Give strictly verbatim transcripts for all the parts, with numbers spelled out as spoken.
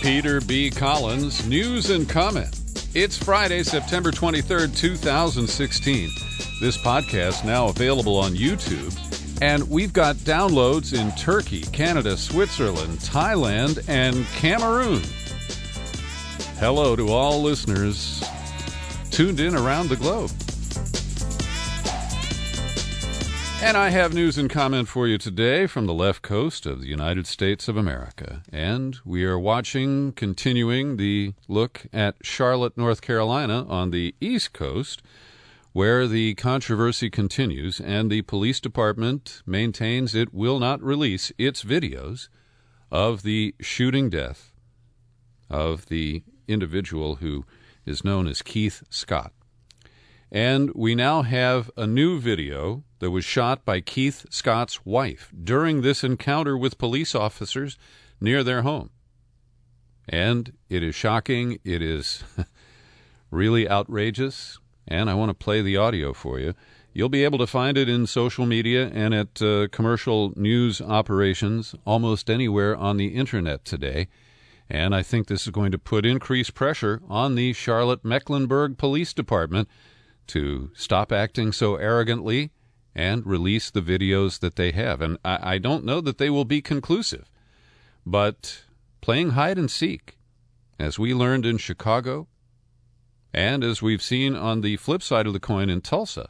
Peter B. Collins, news and comment. It's Friday, September twenty-third, two thousand sixteen. This podcast now available on YouTube. And we've got downloads in Turkey, Canada, Switzerland, Thailand, and Cameroon. Hello to all listeners tuned in around the globe. And I have news and comment for you today from the left coast of the United States of America. And we are watching, continuing the look at Charlotte, North Carolina on the East Coast, where the controversy continues and the police department maintains it will not release its videos of the shooting death of the individual who is known as Keith Scott. And we now have a new video that was shot by Keith Scott's wife during this encounter with police officers near their home. And it is shocking. It is really outrageous. And I want to play the audio for you. You'll be able to find it in social media and at uh, commercial news operations almost anywhere on the internet today. And I think this is going to put increased pressure on the Charlotte-Mecklenburg Police Department to stop acting so arrogantly and release the videos that they have. And I, I don't know that they will be conclusive, but playing hide and seek, as we learned in Chicago, and as we've seen on the flip side of the coin in Tulsa,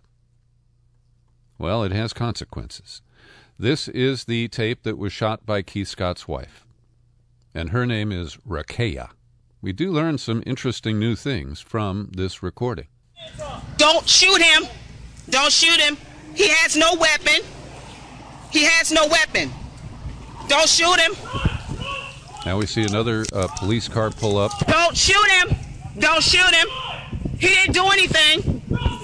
well, it has consequences. This is the tape that was shot by Keith Scott's wife, and her name is Rakea. We do learn some interesting new things from this recording. Don't shoot him. Don't shoot him. He has no weapon. He has no weapon. Don't shoot him. Now we see another uh, police car pull up. Don't shoot him. Don't shoot him. He didn't do anything.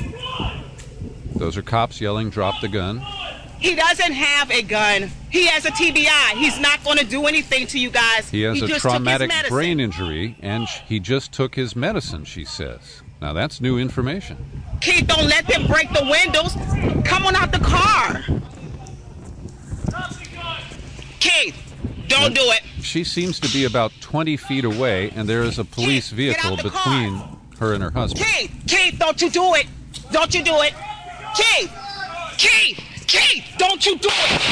Those are cops yelling, drop the gun. He doesn't have a gun. He has a T B I. He's not going to do anything to you guys. He has he a just traumatic brain injury, and he just took his medicine, she says. Now, that's new information. Keith, don't let them break the windows. Come on out the car. Keith, don't do it. She seems to be about twenty feet away, and there is a police Keith, vehicle between car. her and her husband. Keith, Keith, don't you do it. Don't you do it. Keith, Keith, Keith, don't you do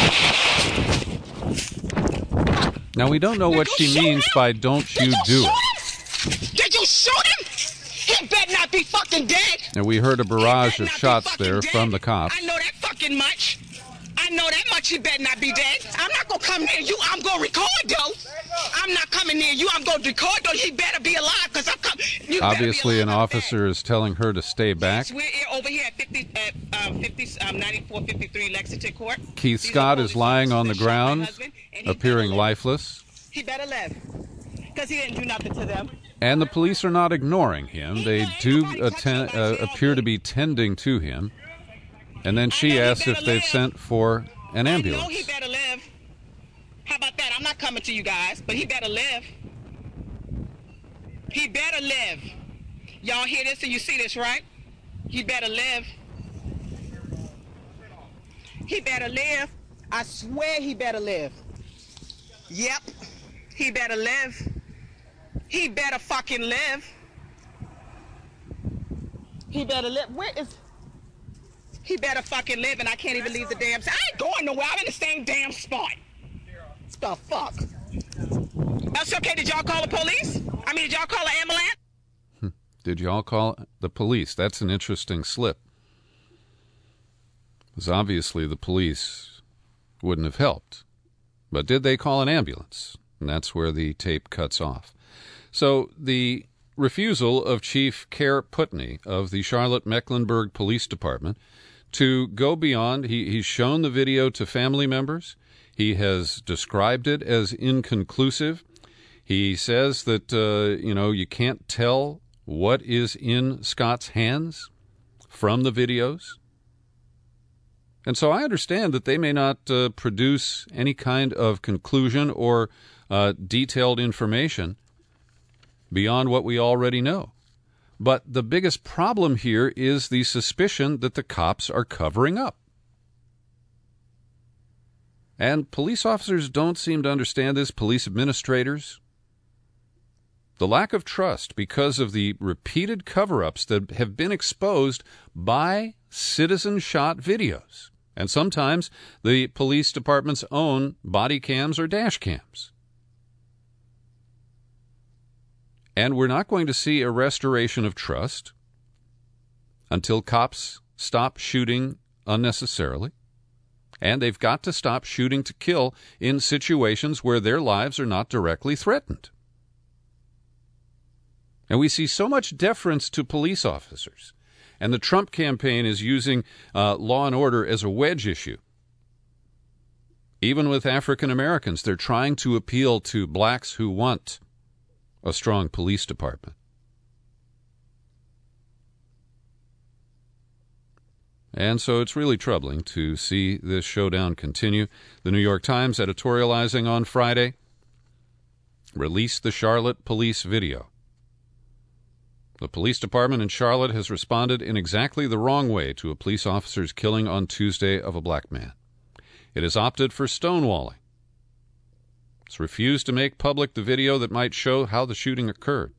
it. Now, we don't know Did what she means him? by don't Did you you do shoot it. Him? Did you shoot him? He better not be fucking dead. And we heard a barrage of shots there dead. from the cops. I know that fucking much. I know that much. He better not be dead. I'm not going to come near you. I'm going to record, though. I'm not coming near you. I'm going to record, though. He better be alive, because I'm coming. Obviously, an officer is telling her to stay back. Yes, we're over here at fifty, uh, um, fifty, um, ninety-four fifty-three Lexington Court. Keith These Scott is lying on the ground, husband, appearing lifeless. He better live, because he didn't do nothing to them. And the police are not ignoring him. They do attend, uh, appear to be tending to him. And then she asks if they've sent for an ambulance. I know he better live. How about that? I'm not coming to you guys, but he better live. He better live. Y'all hear this and you see this, right? He better live. He better live. I swear he better live. Yep. He better live. He better fucking live. He better live. Where is... He better fucking live, and I can't even leave the damn... I ain't going nowhere. I'm in the same damn spot. The fuck? That's okay. Did y'all call the police? I mean, did y'all call an ambulance? Did y'all call the police? That's an interesting slip. Because obviously the police wouldn't have helped. But did they call an ambulance? And that's where the tape cuts off. So the refusal of Chief Kerr Putney of the Charlotte-Mecklenburg Police Department to go beyond, he, he's shown the video to family members. He has described it as inconclusive. He says that, uh, you know, you can't tell what is in Scott's hands from the videos. And so I understand that they may not uh, produce any kind of conclusion or uh, detailed information beyond what we already know. But the biggest problem here is the suspicion that the cops are covering up. And police officers don't seem to understand this, police administrators. The lack of trust because of the repeated cover-ups that have been exposed by citizen-shot videos, and sometimes the police department's own body cams or dash cams. And we're not going to see a restoration of trust until cops stop shooting unnecessarily, and they've got to stop shooting to kill in situations where their lives are not directly threatened. And we see so much deference to police officers. And the Trump campaign is using uh, law and order as a wedge issue. Even with African Americans, they're trying to appeal to blacks who want a strong police department. And so it's really troubling to see this showdown continue. The New York Times, editorializing on Friday, released the Charlotte police video. The police department in Charlotte has responded in exactly the wrong way to a police officer's killing on Tuesday of a black man. It has opted for stonewalling. It's refused to make public the video that might show how the shooting occurred.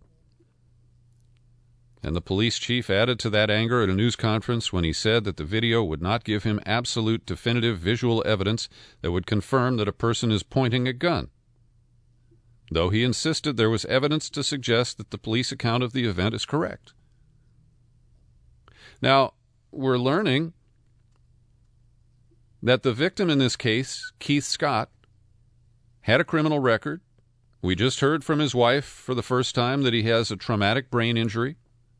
And the police chief added to that anger at a news conference when he said that the video would not give him absolute definitive visual evidence that would confirm that a person is pointing a gun, though he insisted there was evidence to suggest that the police account of the event is correct. Now, we're learning that the victim in this case, Keith Scott, had a criminal record. We just heard from his wife for the first time that he has a traumatic brain injury.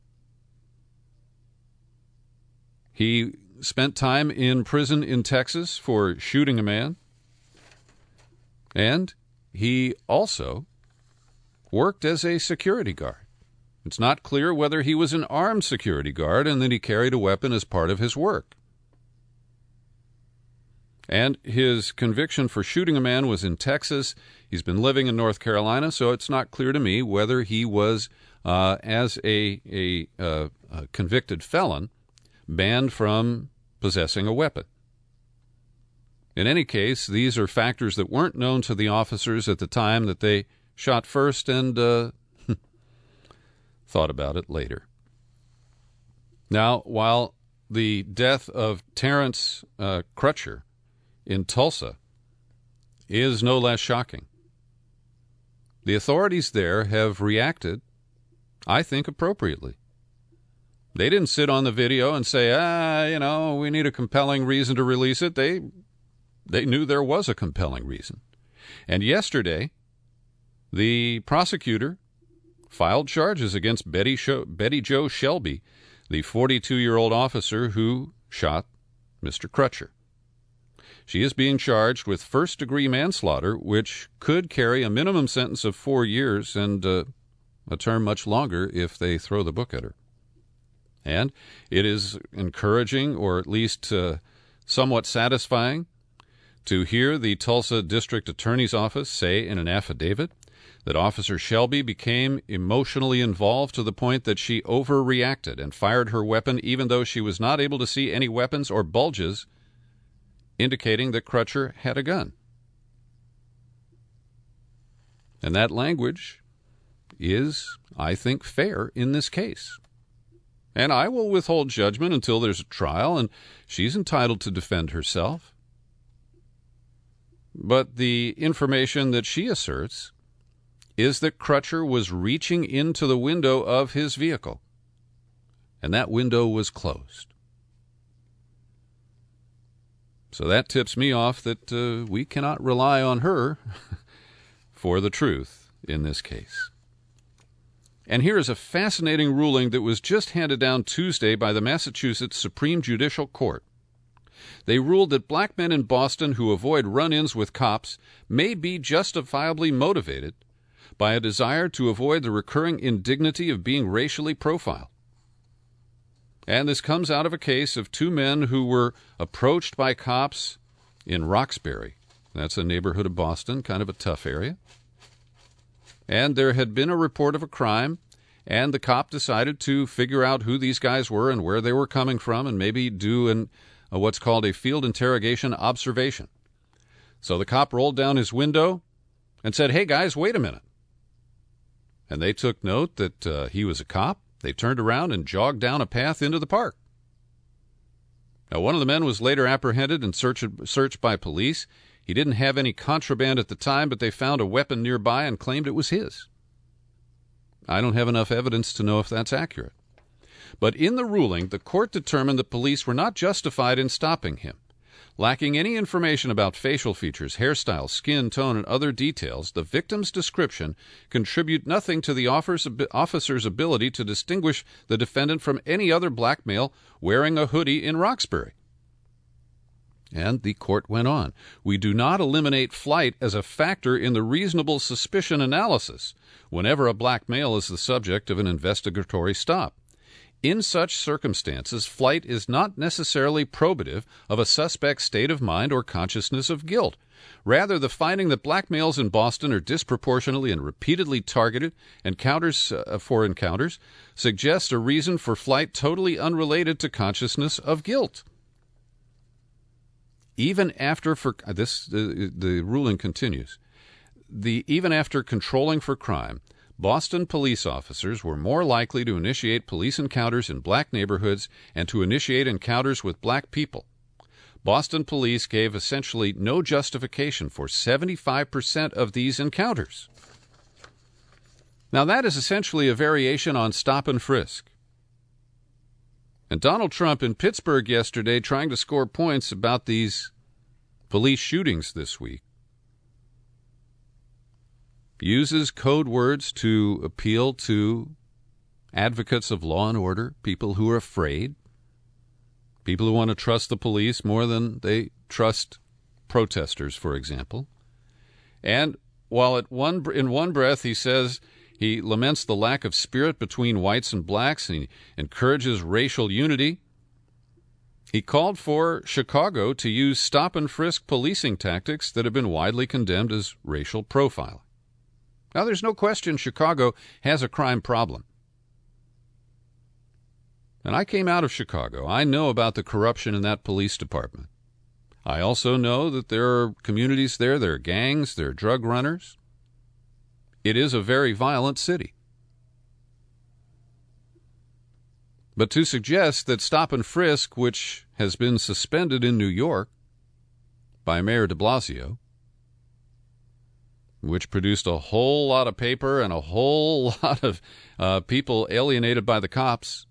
He spent time in prison in Texas for shooting a man. And he also worked as a security guard. It's not clear whether he was an armed security guard and that he carried a weapon as part of his work. And his conviction for shooting a man was in Texas. He's been living in North Carolina, so it's not clear to me whether he was, uh, as a, a, uh, a convicted felon, banned from possessing a weapon. In any case, these are factors that weren't known to the officers at the time that they shot first and uh, thought about it later. Now, while the death of Terrence uh, Crutcher in Tulsa is no less shocking, the authorities there have reacted, I think, appropriately. They didn't sit on the video and say, ah, you know, we need a compelling reason to release it. They They knew there was a compelling reason. And yesterday, the prosecutor filed charges against Betty, Sho- Betty Jo Shelby, the forty-two-year-old officer who shot Mister Crutcher. She is being charged with first-degree manslaughter, which could carry a minimum sentence of four years and uh, a term much longer if they throw the book at her. And it is encouraging, or at least uh, somewhat satisfying, to hear the Tulsa District Attorney's Office say in an affidavit that Officer Shelby became emotionally involved to the point that she overreacted and fired her weapon even though she was not able to see any weapons or bulges indicating that Crutcher had a gun. And that language is, I think, fair in this case. And I will withhold judgment until there's a trial, and she's entitled to defend herself. But the information that she asserts is that Crutcher was reaching into the window of his vehicle, and that window was closed. So that tips me off that uh, we cannot rely on her for the truth in this case. And here is a fascinating ruling that was just handed down Tuesday by the Massachusetts Supreme Judicial Court. They ruled that black men in Boston who avoid run-ins with cops may be justifiably motivated by a desire to avoid the recurring indignity of being racially profiled. And this comes out of a case of two men who were approached by cops in Roxbury. That's a neighborhood of Boston, kind of a tough area. And there had been a report of a crime, and the cop decided to figure out who these guys were and where they were coming from and maybe do an, a, what's called a field interrogation observation. So the cop rolled down his window and said, "Hey, guys, wait a minute." and they took note that uh, he was a cop. They turned around and jogged down a path into the park. Now, one of the men was later apprehended and searched, searched by police. He didn't have any contraband at the time, but they found a weapon nearby and claimed it was his. I don't have enough evidence to know if that's accurate. But in the ruling, the court determined that police were not justified in stopping him. Lacking any information about facial features, hairstyle, skin tone, and other details, the victim's description contribute nothing to the officer's ability to distinguish the defendant from any other black male wearing a hoodie in Roxbury. And the court went on. We do not eliminate flight as a factor in the reasonable suspicion analysis whenever a black male is the subject of an investigatory stop. In such circumstances, flight is not necessarily probative of a suspect's state of mind or consciousness of guilt. Rather, the finding that black males in Boston are disproportionately and repeatedly targeted encounters uh, for encounters suggests a reason for flight totally unrelated to consciousness of guilt. Even after for this, the, the ruling continues. The even after controlling for crime, Boston police officers were more likely to initiate police encounters in black neighborhoods and to initiate encounters with black people. Boston police gave essentially no justification for seventy-five percent of these encounters. Now, that is essentially a variation on stop and frisk. And Donald Trump in Pittsburgh yesterday, trying to score points about these police shootings this week, uses code words to appeal to advocates of law and order, people who are afraid, people who want to trust the police more than they trust protesters, for example. And while at one in one breath he says he laments the lack of spirit between whites and blacks and he encourages racial unity, he called for Chicago to use stop-and-frisk policing tactics that have been widely condemned as racial profiling. Now, there's no question Chicago has a crime problem. And I came out of Chicago. I know about the corruption in that police department. I also know that there are communities there, there are gangs, there are drug runners. It is a very violent city. But to suggest that stop and frisk, which has been suspended in New York by Mayor de Blasio, which produced a whole lot of paper and a whole lot of uh, people alienated by the cops,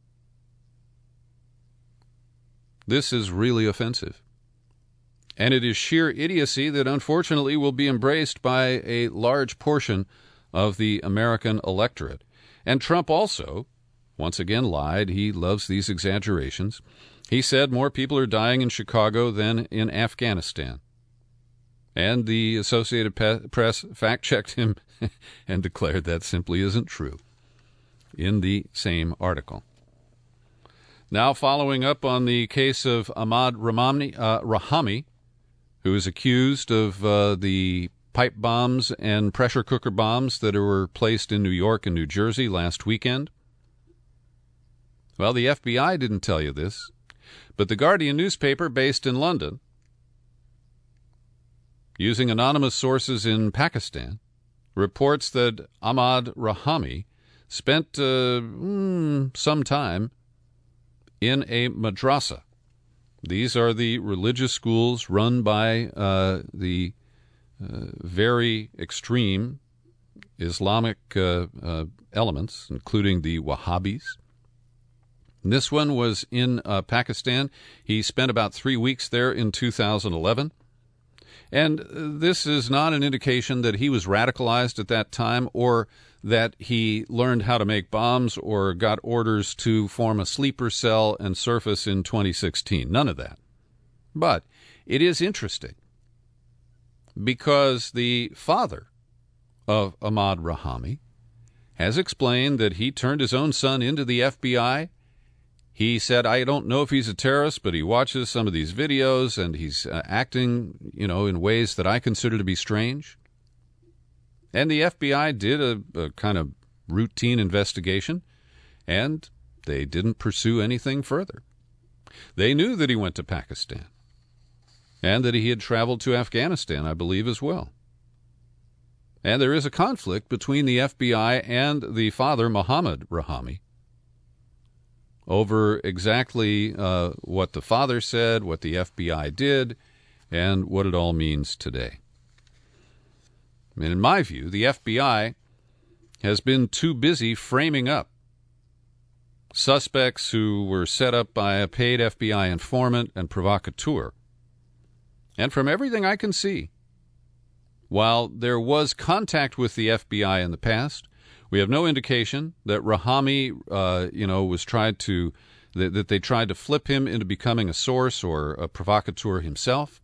this is really offensive. And it is sheer idiocy that unfortunately will be embraced by a large portion of the American electorate. And Trump also, once again, lied. He loves these exaggerations. He said more people are dying in Chicago than in Afghanistan. And the Associated Press fact-checked him and declared that simply isn't true in the same article. Now, following up on the case of Ahmad Rahami, uh, Rahami who is accused of uh, the pipe bombs and pressure cooker bombs that were placed in New York and New Jersey last weekend. Well, the F B I didn't tell you this, but the Guardian newspaper based in London, using anonymous sources in Pakistan, reports that Ahmad Rahami spent uh, mm, some time in a madrasa. These are the religious schools run by uh, the uh, very extreme Islamic uh, uh, elements, including the Wahhabis. This one was in uh, Pakistan. He spent about three weeks there in two thousand eleven. And this is not an indication that he was radicalized at that time or that he learned how to make bombs or got orders to form a sleeper cell and surface in twenty sixteen. None of that. But it is interesting because the father of Ahmad Rahami has explained that he turned his own son into the F B I. He said, I don't know if he's a terrorist, but he watches some of these videos and he's uh, acting, you know, in ways that I consider to be strange. And the F B I did a, a kind of routine investigation, and they didn't pursue anything further. They knew that he went to Pakistan and that he had traveled to Afghanistan, I believe, as well. And there is a conflict between the F B I and the father, Mohammed Rahami, over exactly uh, what the father said, what the F B I did, and what it all means today. And in my view, the F B I has been too busy framing up suspects who were set up by a paid F B I informant and provocateur. And from everything I can see, while there was contact with the F B I in the past, we have no indication that Rahami, uh, you know, was tried to that, that they tried to flip him into becoming a source or a provocateur himself.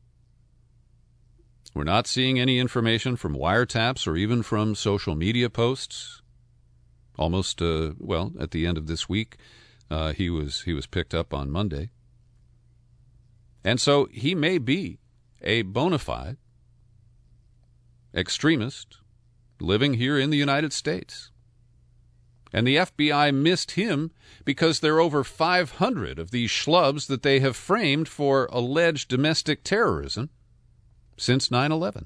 We're not seeing any information from wiretaps or even from social media posts. Almost, uh, well, at the end of this week, uh, he was he was picked up on Monday. And so he may be a bona fide extremist living here in the United States. And the F B I missed him because there are over five hundred of these schlubs that they have framed for alleged domestic terrorism since nine eleven.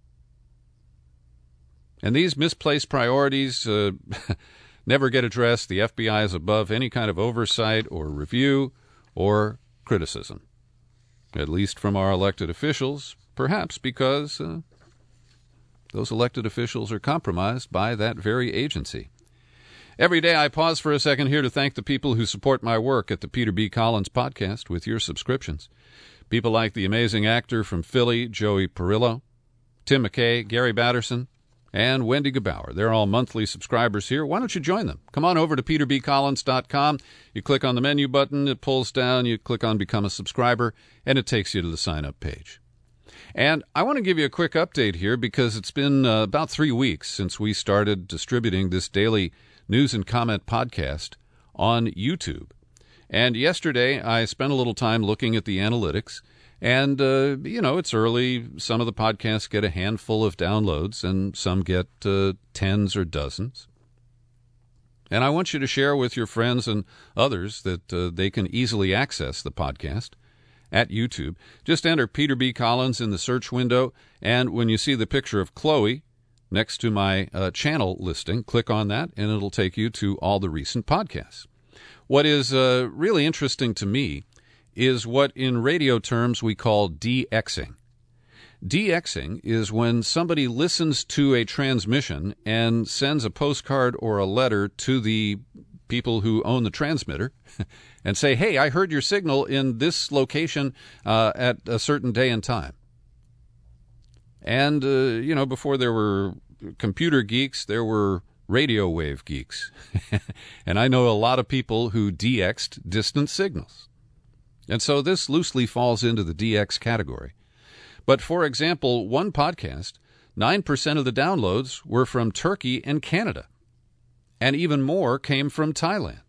And these misplaced priorities uh, never get addressed. The F B I is above any kind of oversight or review or criticism, at least from our elected officials, perhaps because uh, those elected officials are compromised by that very agency. Every day I pause for a second here to thank the people who support my work at the Peter B. Collins Podcast with your subscriptions. People like the amazing actor from Philly, Joey Perillo, Tim McKay, Gary Batterson, and Wendy Gebauer. They're all monthly subscribers here. Why don't you join them? Come on over to peter b collins dot com. You click on the menu button, it pulls down, you click on Become a Subscriber, and it takes you to the sign-up page. And I want to give you a quick update here because it's been uh, about three weeks since we started distributing this daily news and comment podcast on YouTube. And yesterday I spent a little time looking at the analytics. And, uh, you know, it's early. Some of the podcasts get a handful of downloads and some get uh, tens or dozens. And I want you to share with your friends and others that uh, they can easily access the podcast at YouTube. Just enter Peter B. Collins in the search window, and when you see the picture of Chloe next to my uh, channel listing, click on that, and it'll take you to all the recent podcasts. What is uh, really interesting to me is what in radio terms we call de-Xing. De-Xing is when somebody listens to a transmission and sends a postcard or a letter to the people who own the transmitter and say, hey, I heard your signal in this location uh, at a certain day and time. And, uh, you know, before there were computer geeks, there were radio wave geeks. And I know a lot of people who de-Xed distant signals. And so this loosely falls into the D X category. But for example, one podcast, nine percent of the downloads were from Turkey and Canada. And even more came from Thailand.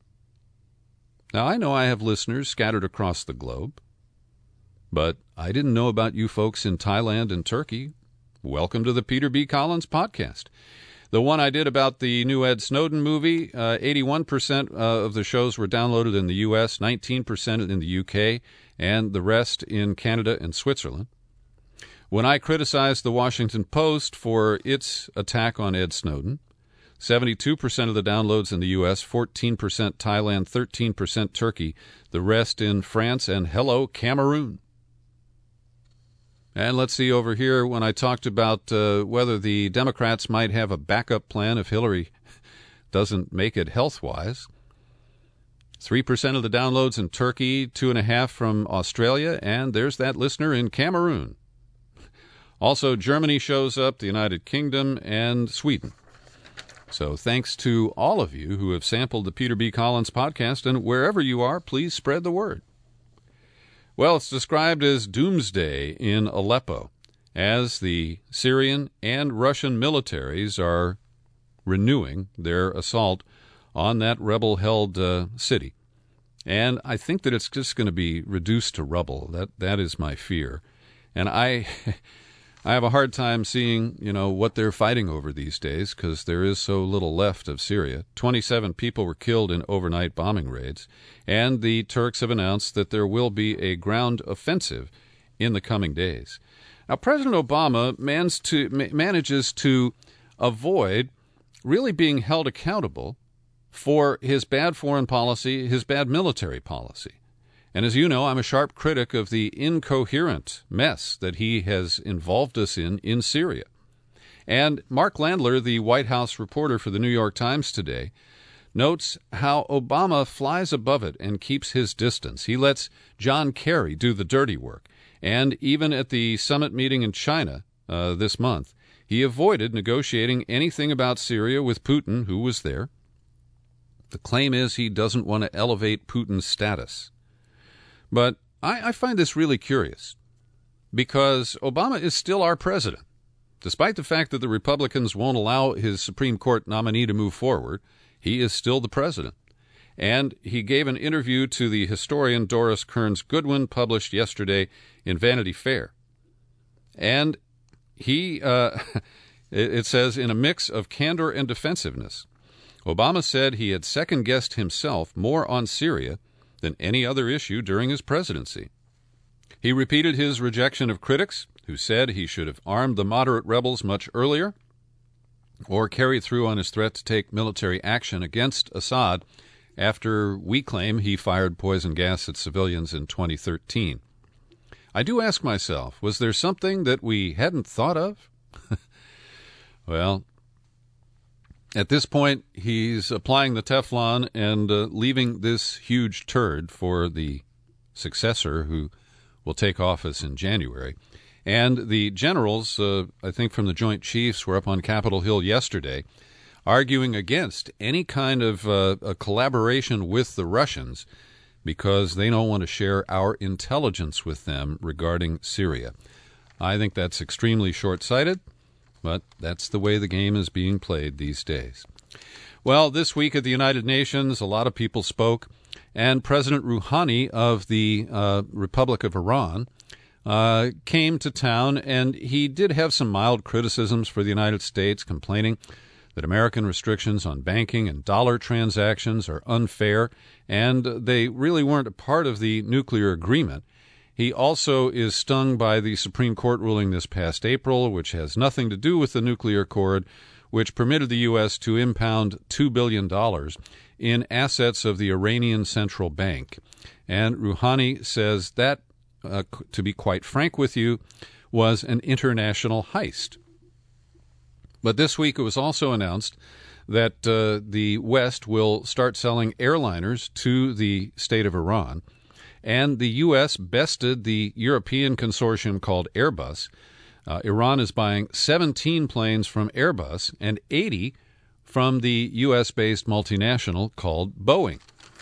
Now, I know I have listeners scattered across the globe, but I didn't know about you folks in Thailand and Turkey. Welcome to the Peter B. Collins Podcast. The one I did about the new Ed Snowden movie, uh, eighty-one percent uh, of the shows were downloaded in the U S, nineteen percent in the U K, and the rest in Canada and Switzerland. When I criticized the Washington Post for its attack on Ed Snowden, seventy-two percent of the downloads in the U S, fourteen percent Thailand, thirteen percent Turkey, the rest in France, and hello, Cameroon. And let's see over here, when I talked about uh, whether the Democrats might have a backup plan if Hillary doesn't make it health-wise. three percent of the downloads in Turkey, two point five from Australia, and there's that listener in Cameroon. Also, Germany shows up, the United Kingdom, and Sweden. So thanks to all of you who have sampled the Peter B. Collins Podcast, and wherever you are, please spread the word. Well, it's described as doomsday in Aleppo as the Syrian and Russian militaries are renewing their assault on that rebel-held uh, city. And I think that it's just going to be reduced to rubble. That that is my fear. And I I have a hard time seeing, you know, what they're fighting over these days because there is so little left of Syria. twenty-seven people were killed in overnight bombing raids, and the Turks have announced that there will be a ground offensive in the coming days. Now, President Obama mans to, ma- manages to avoid really being held accountable for his bad foreign policy, his bad military policy. And as you know, I'm a sharp critic of the incoherent mess that he has involved us in in Syria. And Mark Landler, the White House reporter for the New York Times today, notes how Obama flies above it and keeps his distance. He lets John Kerry do the dirty work. And even at the summit meeting in China uh, this month, he avoided negotiating anything about Syria with Putin, who was there. The claim is he doesn't want to elevate Putin's status. But I, I find this really curious, because Obama is still our president. Despite the fact that the Republicans won't allow his Supreme Court nominee to move forward, he is still the president. And he gave an interview to the historian Doris Kearns Goodwin, published yesterday in Vanity Fair. And he, uh, it says, in a mix of candor and defensiveness, Obama said he had second-guessed himself more on Syria than any other issue during his presidency. He repeated his rejection of critics who said he should have armed the moderate rebels much earlier or carried through on his threat to take military action against Assad after we claim he fired poison gas at civilians in twenty thirteen. I do ask myself, was there something that we hadn't thought of? Well, at this point, he's applying the Teflon and uh, leaving this huge turd for the successor who will take office in January. And the generals, uh, I think from the Joint Chiefs, were up on Capitol Hill yesterday arguing against any kind of uh, a collaboration with the Russians because they don't want to share our intelligence with them regarding Syria. I think that's extremely short-sighted, but that's the way the game is being played these days. Well, this week at the United Nations, a lot of people spoke, and President Rouhani of the uh, Republic of Iran uh, came to town, and he did have some mild criticisms for the United States, complaining that American restrictions on banking and dollar transactions are unfair, and they really weren't a part of the nuclear agreement. He also is stung by the Supreme Court ruling this past April, which has nothing to do with the nuclear accord, which permitted the U S to impound two billion dollars in assets of the Iranian Central Bank. And Rouhani says that, uh, to be quite frank with you, was an international heist. But this week it was also announced that uh, the West will start selling airliners to the state of Iran. And the U S bested the European consortium called Airbus. Uh, Iran is buying seventeen planes from Airbus and eighty from the U S-based multinational called Boeing.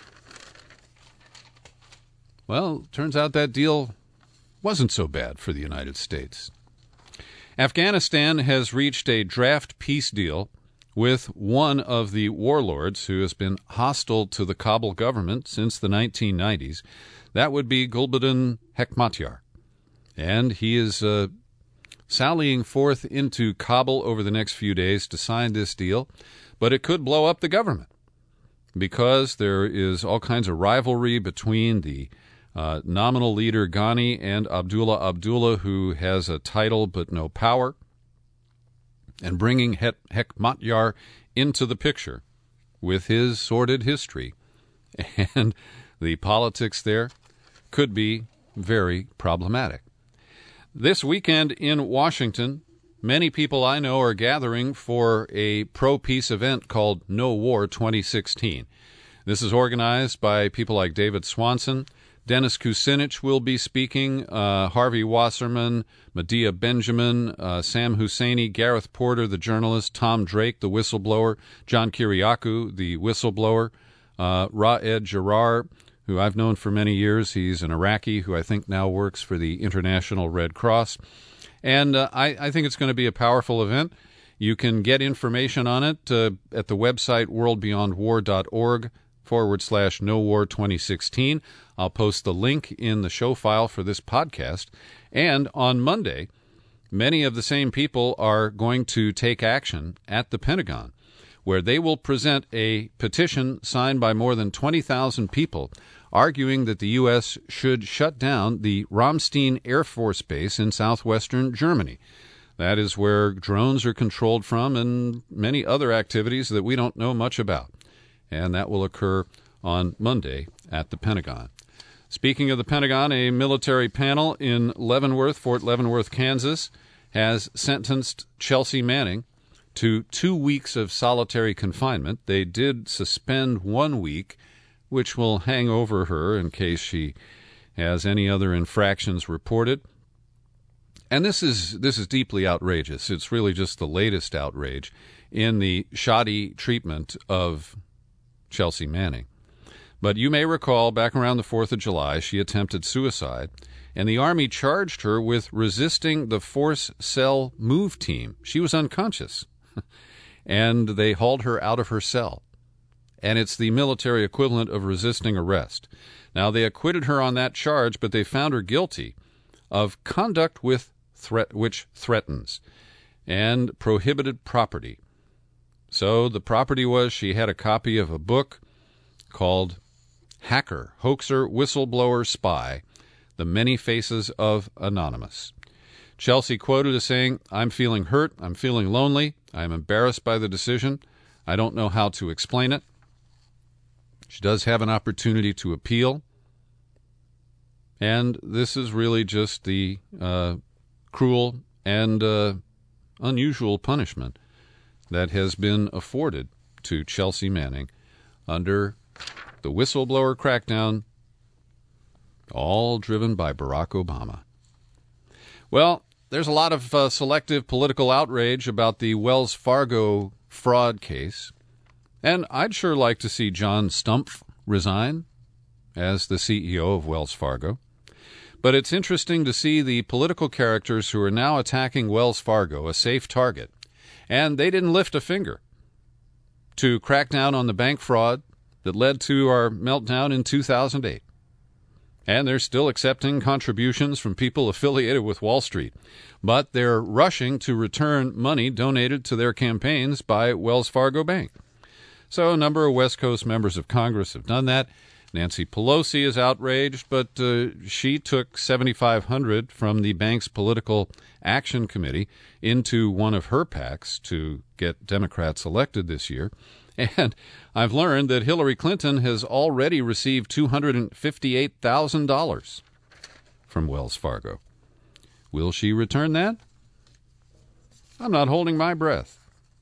Well, turns out that deal wasn't so bad for the United States. Afghanistan has reached a draft peace deal with one of the warlords who has been hostile to the Kabul government since the nineteen nineties. That would be Gulbuddin Hekmatyar. And he is uh, sallying forth into Kabul over the next few days to sign this deal. But it could blow up the government because there is all kinds of rivalry between the uh, nominal leader Ghani and Abdullah Abdullah, who has a title but no power. And bringing Hek- Hekmatyar into the picture with his sordid history and the politics there could be very problematic. This weekend in Washington, many people I know are gathering for a pro-peace event called No War twenty sixteen. This is organized by people like David Swanson. Dennis Kucinich will be speaking, uh, Harvey Wasserman, Medea Benjamin, uh, Sam Husseini, Gareth Porter, the journalist, Tom Drake, the whistleblower, John Kiriakou, the whistleblower, uh, Raed Jarar, who I've known for many years. He's an Iraqi who I think now works for the International Red Cross. And uh, I, I think it's going to be a powerful event. You can get information on it uh, at the website worldbeyondwar.org forward slash no war 2016. I'll post the link in the show file for this podcast. And on Monday, many of the same people are going to take action at the Pentagon, where they will present a petition signed by more than twenty thousand people arguing that the U S should shut down the Ramstein Air Force Base in southwestern Germany. That is where drones are controlled from and many other activities that we don't know much about. And that will occur on Monday at the Pentagon. Speaking of the Pentagon, a military panel in Leavenworth, Fort Leavenworth, Kansas, has sentenced Chelsea Manning to two weeks of solitary confinement. They did suspend one week, which will hang over her in case she has any other infractions reported. And this is this is deeply outrageous. It's really just the latest outrage in the shoddy treatment of Chelsea Manning. But you may recall back around the fourth of July, she attempted suicide, and the Army charged her with resisting the force cell move team. She was unconscious, and they hauled her out of her cell. And it's the military equivalent of resisting arrest. Now, they acquitted her on that charge, but they found her guilty of conduct with threat, which threatens, and prohibited property. So the property was she had a copy of a book called Hacker, Hoaxer, Whistleblower, Spy, The Many Faces of Anonymous. Chelsea quoted as saying, "I'm feeling hurt. I'm feeling lonely. I'm embarrassed by the decision. I don't know how to explain it." She does have an opportunity to appeal. And this is really just the uh, cruel and uh, unusual punishment that has been afforded to Chelsea Manning under the whistleblower crackdown, all driven by Barack Obama. Well, there's a lot of uh, selective political outrage about the Wells Fargo fraud case, and I'd sure like to see John Stumpf resign as the C E O of Wells Fargo. But it's interesting to see the political characters who are now attacking Wells Fargo, a safe target, and they didn't lift a finger to crack down on the bank fraud that led to our meltdown in two thousand eight. And they're still accepting contributions from people affiliated with Wall Street. But they're rushing to return money donated to their campaigns by Wells Fargo Bank. So a number of West Coast members of Congress have done that. Nancy Pelosi is outraged, but uh, she took seven thousand five hundred dollars from the bank's Political Action Committee into one of her PACs to get Democrats elected this year. And I've learned that Hillary Clinton has already received two hundred fifty-eight thousand dollars from Wells Fargo. Will she return that? I'm not holding my breath.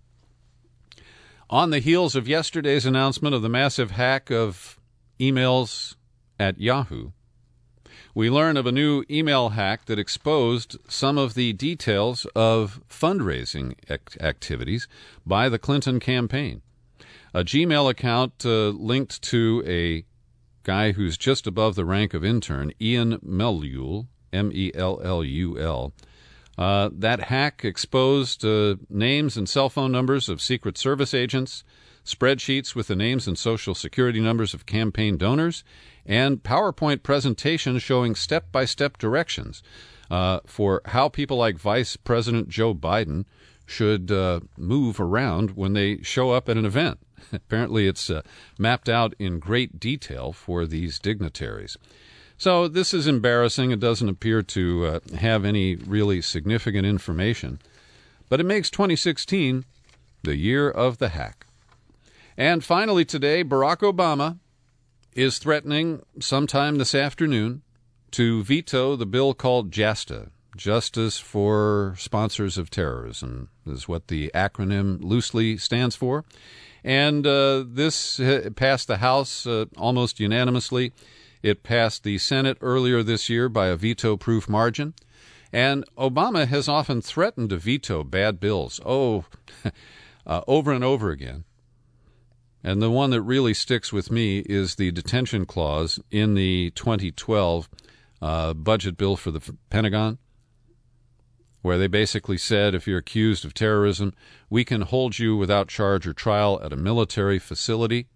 On the heels of yesterday's announcement of the massive hack of emails at Yahoo, we learn of a new email hack that exposed some of the details of fundraising act- activities by the Clinton campaign. A Gmail account uh, linked to a guy who's just above the rank of intern, Ian Mellul, M E L L U L. Uh, that hack exposed uh, names and cell phone numbers of Secret Service agents, spreadsheets with the names and social security numbers of campaign donors, and PowerPoint presentations showing step-by-step directions uh, for how people like Vice President Joe Biden should uh, move around when they show up at an event. Apparently it's uh, mapped out in great detail for these dignitaries. So this is embarrassing. It doesn't appear to uh, have any really significant information. But it makes twenty sixteen the year of the hack. And finally today, Barack Obama is threatening sometime this afternoon to veto the bill called JASTA, Justice for Sponsors of Terrorism, is what the acronym loosely stands for. And uh, this passed the House uh, almost unanimously. It passed the Senate earlier this year by a veto-proof margin. And Obama has often threatened to veto bad bills, oh, uh, over and over again. And the one that really sticks with me is the detention clause in the twenty twelve uh, budget bill for the Pentagon, where they basically said if you're accused of terrorism, we can hold you without charge or trial at a military facility.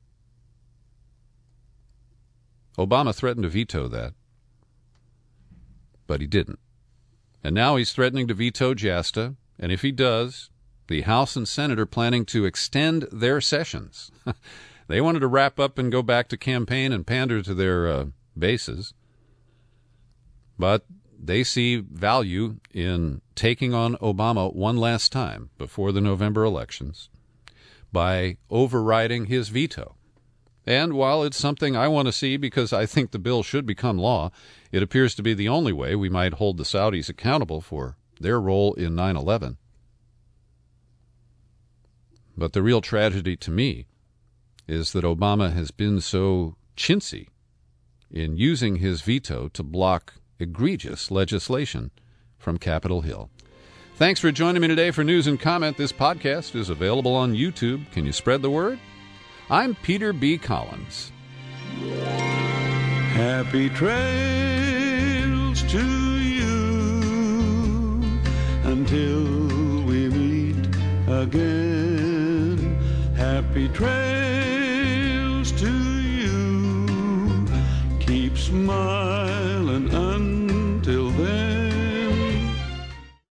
Obama threatened to veto that, but he didn't. And now he's threatening to veto JASTA, and if he does, the House and Senate are planning to extend their sessions. They wanted to wrap up and go back to campaign and pander to their uh, bases. But they see value in taking on Obama one last time before the November elections by overriding his veto. And while it's something I want to see because I think the bill should become law, it appears to be the only way we might hold the Saudis accountable for their role in nine eleven. But the real tragedy to me is that Obama has been so chintzy in using his veto to block egregious legislation from Capitol Hill. Thanks for joining me today for News and Comment. This podcast is available on YouTube. Can you spread the word? I'm Peter B. Collins. Happy trails to you until we meet again. Happy trails to you. Keep smiling.